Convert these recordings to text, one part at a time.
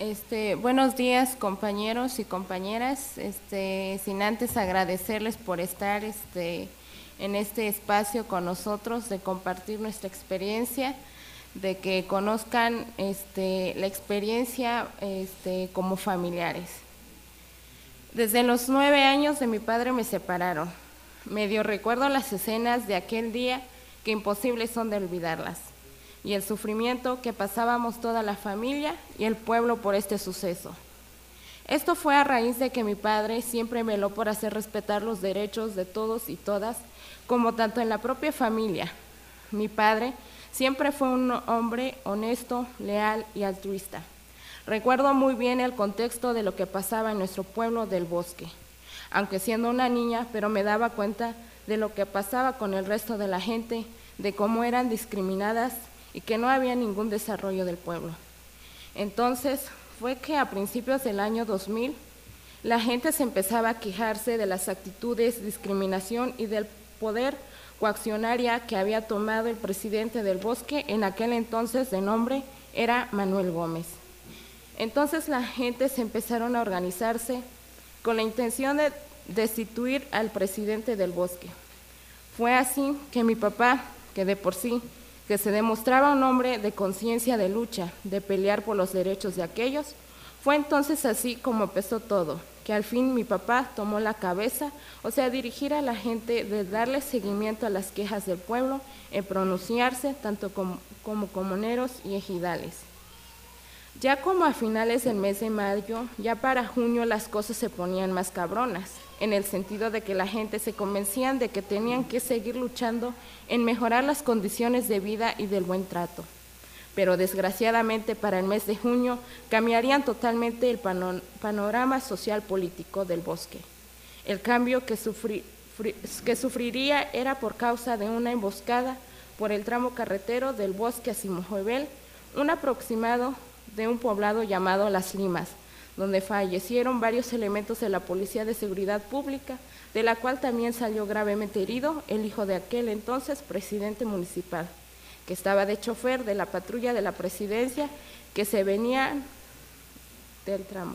Buenos días, compañeros y compañeras. Sin antes agradecerles por estar en este espacio con nosotros, de compartir nuestra experiencia, de que conozcan la experiencia como familiares. Desde los 9 años de mi padre me separaron. Medio recuerdo las escenas de aquel día que imposibles son de olvidarlas, y el sufrimiento que pasábamos toda la familia y el pueblo por este suceso. Esto fue a raíz de que mi padre siempre veló por hacer respetar los derechos de todos y todas, como tanto en la propia familia. Mi padre siempre fue un hombre honesto, leal y altruista. Recuerdo muy bien el contexto de lo que pasaba en nuestro pueblo del Bosque, aunque siendo una niña, pero me daba cuenta de lo que pasaba con el resto de la gente, de cómo eran discriminadas y que no había ningún desarrollo del pueblo. Entonces fue que a principios del año 2000, la gente se empezaba a quejarse de las actitudes, discriminación y del poder coaccionaria que había tomado el presidente del Bosque, en aquel entonces de nombre era Manuel Gómez. Entonces la gente se empezaron a organizarse con la intención de destituir al presidente del Bosque. Fue así que mi papá, que de por sí que se demostraba un hombre de conciencia de lucha, de pelear por los derechos de aquellos, fue entonces así como empezó todo, que al fin mi papá tomó la cabeza, o sea, dirigir a la gente, de darle seguimiento a las quejas del pueblo, en pronunciarse tanto como comuneros y ejidales. Ya como a finales del mes de mayo, ya para junio las cosas se ponían más cabronas, en el sentido de que la gente se convencían de que tenían que seguir luchando en mejorar las condiciones de vida y del buen trato. Pero desgraciadamente para el mes de junio cambiarían totalmente el panorama social político del Bosque. El cambio que sufriría era por causa de una emboscada por el tramo carretero del Bosque a Simojovel, un aproximado de un poblado llamado Las Limas, donde fallecieron varios elementos de la Policía de Seguridad Pública, de la cual también salió gravemente herido el hijo de aquel entonces presidente municipal, que estaba de chofer de la patrulla de la presidencia que se venía del tramo.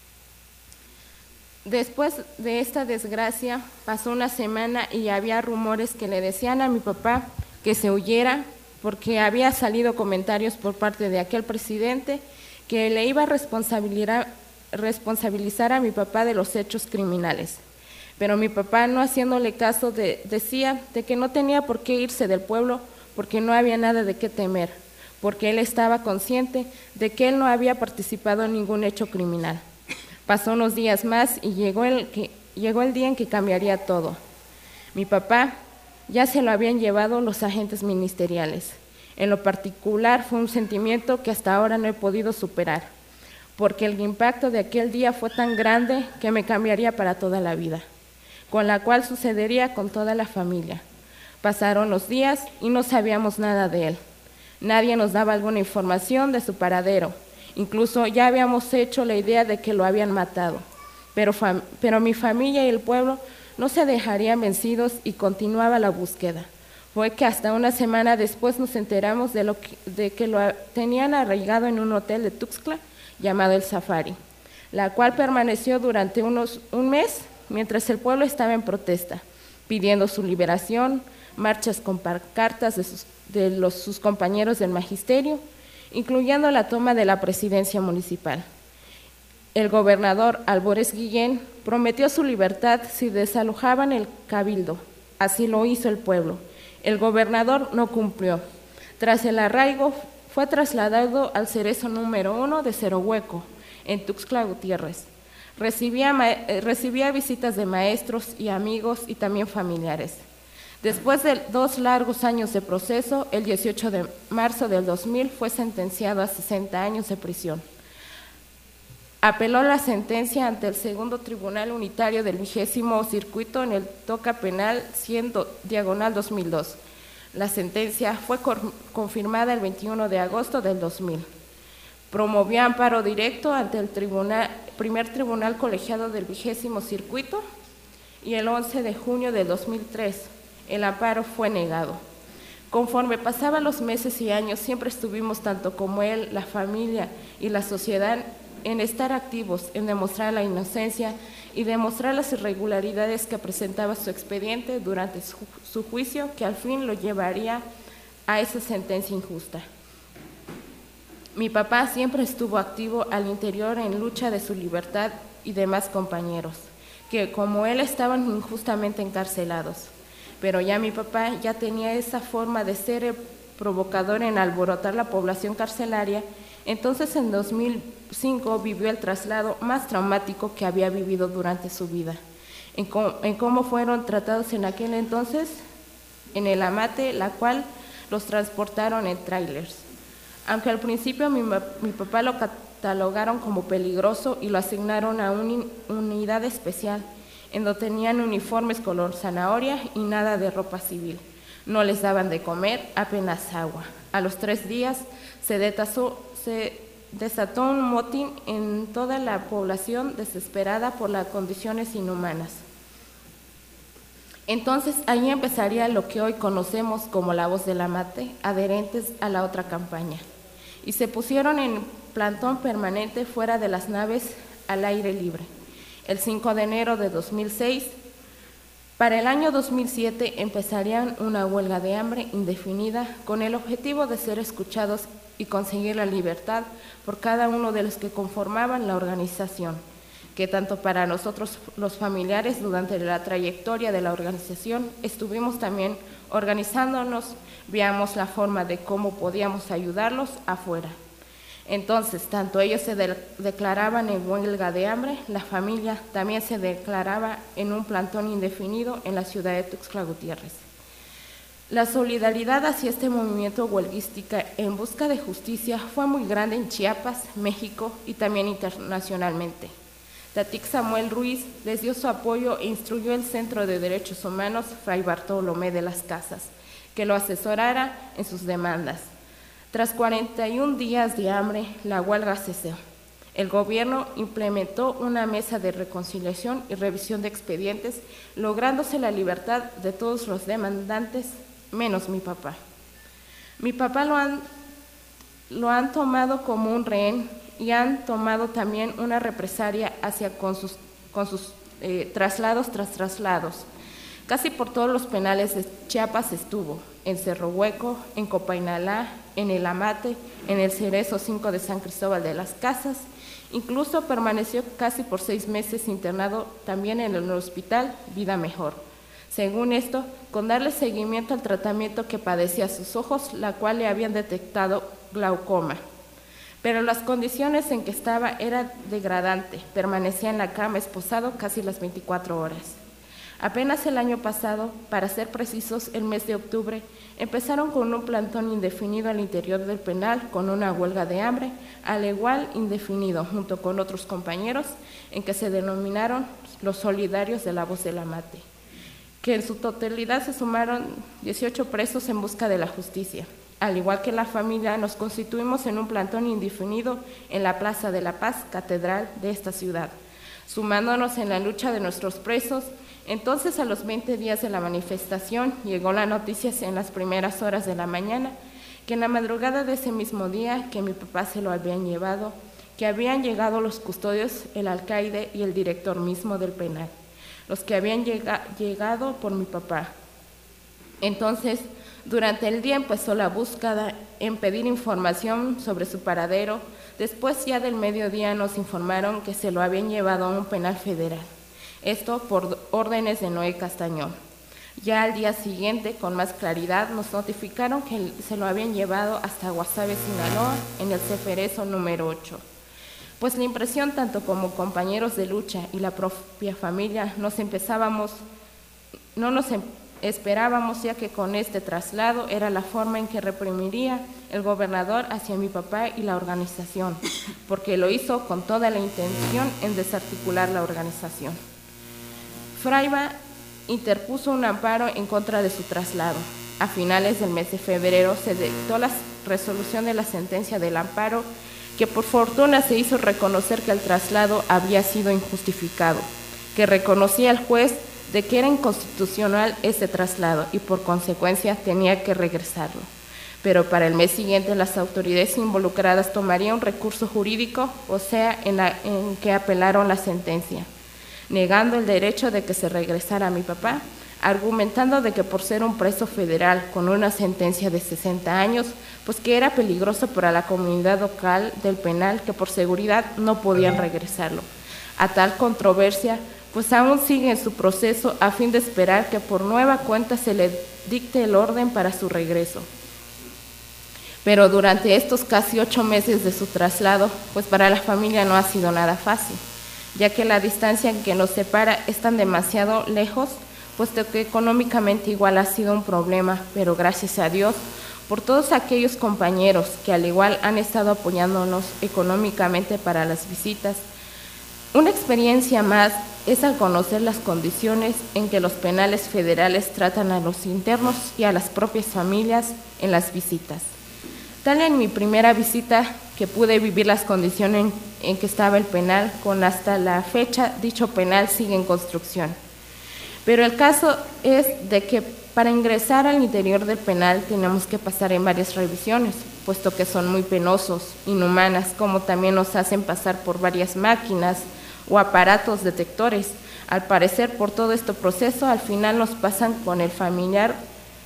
Después de esta desgracia pasó una semana y había rumores que le decían a mi papá que se huyera, porque había salido comentarios por parte de aquel presidente que le iba a responsabilizar a mi papá de los hechos criminales. Pero mi papá, no haciéndole caso, decía de que no tenía por qué irse del pueblo porque no había nada de qué temer, porque él estaba consciente de que él no había participado en ningún hecho criminal. Pasó unos días más y llegó el día en que cambiaría todo. Mi papá ya se lo habían llevado los agentes ministeriales. En lo particular fue un sentimiento que hasta ahora no he podido superar, porque el impacto de aquel día fue tan grande que me cambiaría para toda la vida, con la cual sucedería con toda la familia. Pasaron los días y no sabíamos nada de él. Nadie nos daba alguna información de su paradero. Incluso ya habíamos hecho la idea de que lo habían matado. Pero mi familia y el pueblo no se dejarían vencidos y continuaba la búsqueda. Fue que hasta una semana después nos enteramos de que lo tenían arraigado en un hotel de Tuxtla llamado El Safari, la cual permaneció durante un mes mientras el pueblo estaba en protesta, pidiendo su liberación, marchas con pancartas de sus compañeros del magisterio, incluyendo la toma de la presidencia municipal. El gobernador Álvarez Guillén prometió su libertad si desalojaban el cabildo. Así lo hizo el pueblo. El gobernador no cumplió. Tras el arraigo, fue trasladado al cerezo número 1 de Cerro Hueco, en Tuxtla Gutiérrez. Recibía visitas de maestros y amigos y también familiares. Después de 2 largos años de proceso, el 18 de marzo del 2000 fue sentenciado a 60 años de prisión. Apeló la sentencia ante el segundo Tribunal Unitario del 20º Circuito en el Toca Penal 100/2002. La sentencia fue confirmada el 21 de agosto del 2000. Promovió amparo directo ante el primer Tribunal Colegiado del 20º Circuito y el 11 de junio del 2003 el amparo fue negado. Conforme pasaban los meses y años, siempre estuvimos, tanto como él, la familia y la sociedad, en estar activos, en demostrar la inocencia y demostrar las irregularidades que presentaba su expediente durante su juicio, que al fin lo llevaría a esa sentencia injusta. Mi papá siempre estuvo activo al interior en lucha de su libertad y demás compañeros, que como él estaban injustamente encarcelados. Pero ya mi papá ya tenía esa forma de ser provocador en alborotar la población carcelaria. Entonces en 2005 vivió el traslado más traumático que había vivido durante su vida. En cómo fueron tratados en aquel entonces, en el Amate, la cual los transportaron en trailers. Aunque al principio mi papá lo catalogaron como peligroso y lo asignaron a una unidad especial, en donde tenían uniformes color zanahoria y nada de ropa civil. No les daban de comer, apenas agua. A los 3 días se desató un motín en toda la población desesperada por las condiciones inhumanas. Entonces ahí empezaría lo que hoy conocemos como la Voz del Amate, adherentes a la otra campaña. Y se pusieron en plantón permanente fuera de las naves al aire libre. El 5 de enero de 2006, para el año 2007 empezarían una huelga de hambre indefinida con el objetivo de ser escuchados y conseguir la libertad por cada uno de los que conformaban la organización, que tanto para nosotros los familiares durante la trayectoria de la organización estuvimos también organizándonos, veamos la forma de cómo podíamos ayudarlos afuera. Entonces, tanto ellos se declaraban en huelga de hambre, la familia también se declaraba en un plantón indefinido en la ciudad de Tuxtla Gutiérrez. La solidaridad hacia este movimiento huelguística en busca de justicia fue muy grande en Chiapas, México y también internacionalmente. Tatic Samuel Ruiz les dio su apoyo e instruyó el Centro de Derechos Humanos Fray Bartolomé de las Casas, que lo asesorara en sus demandas. Tras 41 días de hambre, la huelga cesó. El gobierno implementó una mesa de reconciliación y revisión de expedientes, lográndose la libertad de todos los demandantes, menos mi papá. Mi papá lo han tomado como un rehén y han tomado también una represalia con sus traslados tras traslados. Casi por todos los penales de Chiapas estuvo, en Cerro Hueco, en Copainalá, en el Amate, en el Cerezo 5 de San Cristóbal de las Casas. Incluso permaneció casi por 6 meses internado también en el hospital Vida Mejor. Según esto, con darle seguimiento al tratamiento que padecía a sus ojos, la cual le habían detectado glaucoma. Pero las condiciones en que estaba era degradante, permanecía en la cama esposado casi las 24 horas. Apenas el año pasado, para ser precisos, el mes de octubre, empezaron con un plantón indefinido al interior del penal con una huelga de hambre, al igual indefinido, junto con otros compañeros, en que se denominaron los solidarios de la Voz del Amate, que en su totalidad se sumaron 18 presos en busca de la justicia. Al igual que la familia, nos constituimos en un plantón indefinido en la Plaza de la Paz, catedral de esta ciudad, sumándonos en la lucha de nuestros presos. Entonces, a los 20 días de la manifestación, llegó la noticia en las primeras horas de la mañana, que en la madrugada de ese mismo día, que mi papá se lo habían llevado, que habían llegado los custodios, el alcaide y el director mismo del penal, los que habían llegado por mi papá. Entonces, durante el día empezó la búsqueda en pedir información sobre su paradero. Después, ya del mediodía, nos informaron que se lo habían llevado a un penal federal. Esto por órdenes de Noé Castañón. Ya al día siguiente, con más claridad, nos notificaron que se lo habían llevado hasta Guasave, Sinaloa, en el Ceferezo número 8. Pues la impresión, tanto como compañeros de lucha y la propia familia, no nos esperábamos, ya que con este traslado era la forma en que reprimiría el gobernador hacia mi papá y la organización, porque lo hizo con toda la intención en desarticular la organización. Fraiba interpuso un amparo en contra de su traslado. A finales del mes de febrero se dictó la resolución de la sentencia del amparo, que por fortuna se hizo reconocer que el traslado había sido injustificado, que reconocía el juez de que era inconstitucional ese traslado y por consecuencia tenía que regresarlo. pero para el mes siguiente las autoridades involucradas tomarían un recurso jurídico, o sea, en que apelaron la sentencia, negando el derecho de que se regresara a mi papá, argumentando de que por ser un preso federal con una sentencia de 60 años, pues que era peligroso para la comunidad local del penal, que por seguridad no podían regresarlo. A tal controversia, pues aún sigue en su proceso a fin de esperar que por nueva cuenta se le dicte el orden para su regreso. Pero durante estos casi 8 meses de su traslado, pues para la familia no ha sido nada fácil, ya que la distancia que nos separa es tan demasiado lejos, puesto que económicamente igual ha sido un problema, pero gracias a Dios por todos aquellos compañeros que al igual han estado apoyándonos económicamente para las visitas. Una experiencia más es al conocer las condiciones en que los penales federales tratan a los internos y a las propias familias en las visitas. Tal en mi primera visita que pude vivir las condiciones en que estaba el penal, con hasta la fecha dicho penal sigue en construcción. Pero el caso es de que para ingresar al interior del penal tenemos que pasar en varias revisiones, puesto que son muy penosos, inhumanas, como también nos hacen pasar por varias máquinas o aparatos detectores. Al parecer, por todo este proceso, al final nos pasan con el familiar,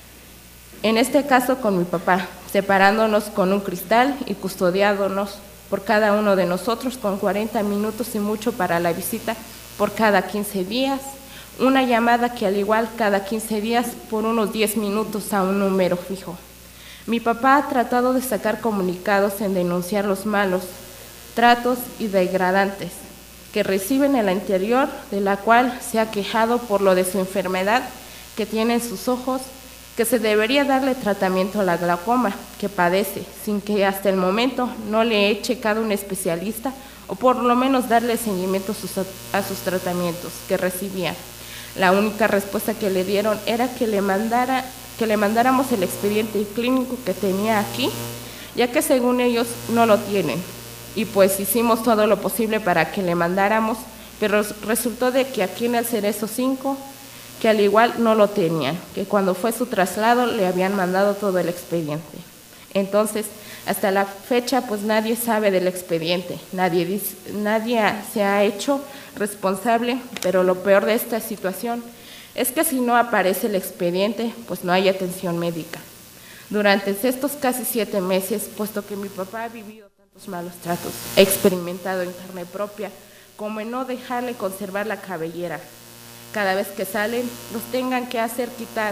en este caso con mi papá, separándonos con un cristal y custodiándonos por cada uno de nosotros con 40 minutos y mucho para la visita por cada 15 días, una llamada que al igual cada 15 días por unos 10 minutos a un número fijo. Mi papá ha tratado de sacar comunicados en denunciar los malos tratos y degradantes que reciben en el interior, de la cual se ha quejado por lo de su enfermedad que tiene en sus ojos, que se debería darle tratamiento a la glaucoma que padece, sin que hasta el momento no le he checado un especialista o por lo menos darle seguimiento a sus tratamientos que recibía. La única respuesta que le dieron era que le mandáramos el expediente clínico que tenía aquí, ya que según ellos no lo tienen. Y pues hicimos todo lo posible para que le mandáramos, pero resultó de que aquí en el Cerezo 5, que al igual no lo tenían, que cuando fue su traslado le habían mandado todo el expediente. Entonces, hasta la fecha, pues nadie sabe del expediente, nadie se ha hecho responsable, pero lo peor de esta situación es que si no aparece el expediente, pues no hay atención médica. Durante estos casi 7 meses, puesto que mi papá ha vivido tantos malos tratos, he experimentado en carne propia, como en no dejarle conservar la cabellera. Cada vez que salen, los tengan que hacer quitar,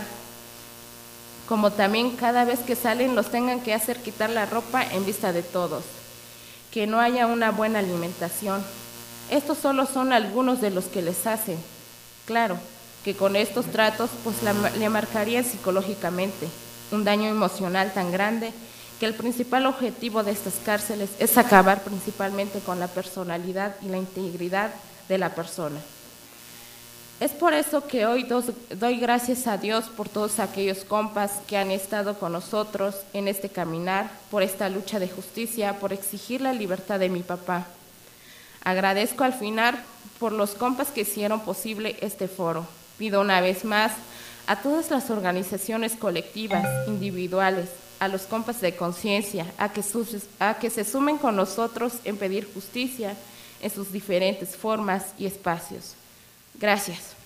como también cada vez que salen los tengan que hacer quitar la ropa en vista de todos, que no haya una buena alimentación. Estos solo son algunos de los que les hacen. Claro, que con estos tratos pues le marcarían psicológicamente un daño emocional tan grande que el principal objetivo de estas cárceles es acabar principalmente con la personalidad y la integridad de la persona. Es por eso que hoy doy gracias a Dios por todos aquellos compas que han estado con nosotros en este caminar, por esta lucha de justicia, por exigir la libertad de mi papá. Agradezco al final por los compas que hicieron posible este foro. Pido una vez más a todas las organizaciones colectivas, individuales, a los compas de conciencia, a que se sumen con nosotros en pedir justicia en sus diferentes formas y espacios. Gracias.